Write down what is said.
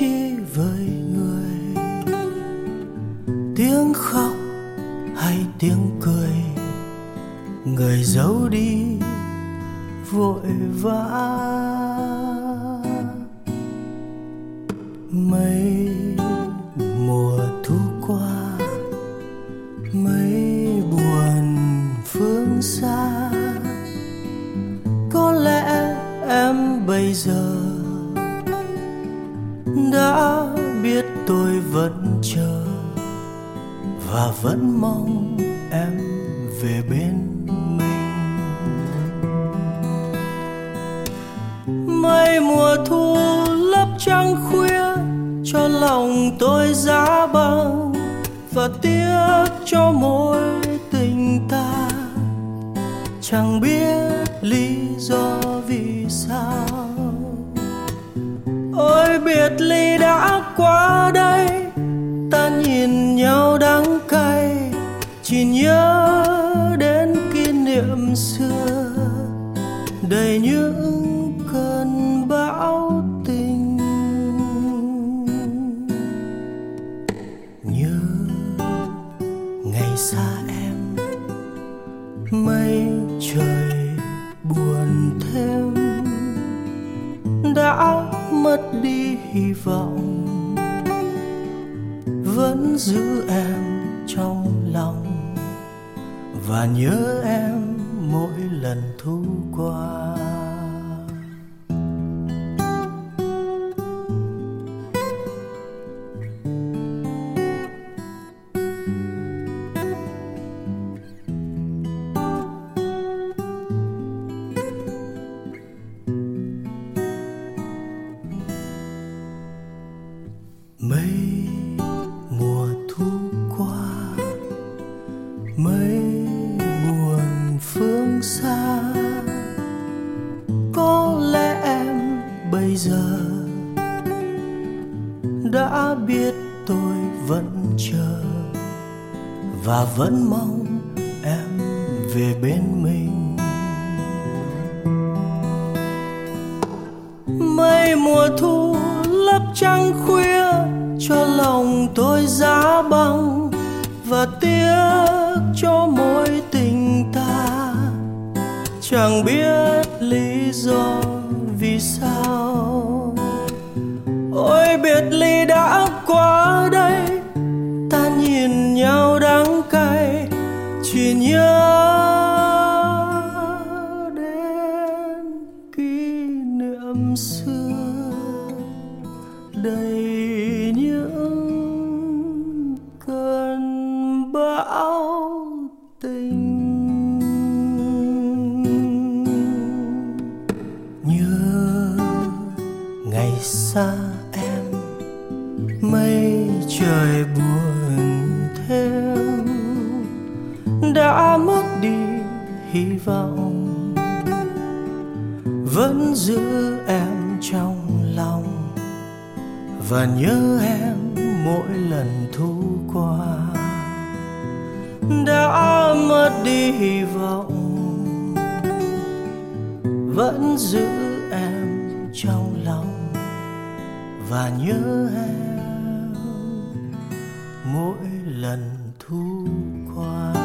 đi với người, tiếng khóc hay tiếng cười, người giấu đi vội vã. Mấy mùa thu qua, mấy buồn phương xa, có lẽ em bây giờ đã biết tôi vẫn chờ và vẫn mong em về bên mình. Mấy mùa thu lấp trăng khuya cho lòng tôi giá băng, và tiếc cho mối tình ta, chẳng biết lý do vì sao. Ôi biệt ly đã qua đây, ta nhìn nhau đắng cay, chỉ nhớ đến kỷ niệm xưa đầy những cơn bão tình. Nhớ ngày xa em, mây trời buồn thêm, đã mất đi hy vọng, vẫn giữ em trong lòng và nhớ em mỗi lần thu qua. Mấy mùa thu qua, mấy buồn phương xa, có lẽ em bây giờ đã biết tôi vẫn chờ và vẫn mong em về bên mình. Mấy mùa thu lấp trăng khuya cho lòng tôi giá băng, và tiếc cho mối tình ta, chẳng biết lý do vì sao. Ôi biệt ly đã qua đây, ta nhìn nhau đắng cay, chỉ nhớ đến kỷ niệm xưa đầy những cơn bão tình. Nhớ ngày xa em, mây trời buồn thêm, đã mất đi hy vọng, vẫn giữ em trong lòng và nhớ em mỗi lần thu qua. Đã mất đi hy vọng, vẫn giữ em trong lòng và nhớ em mỗi lần thu qua.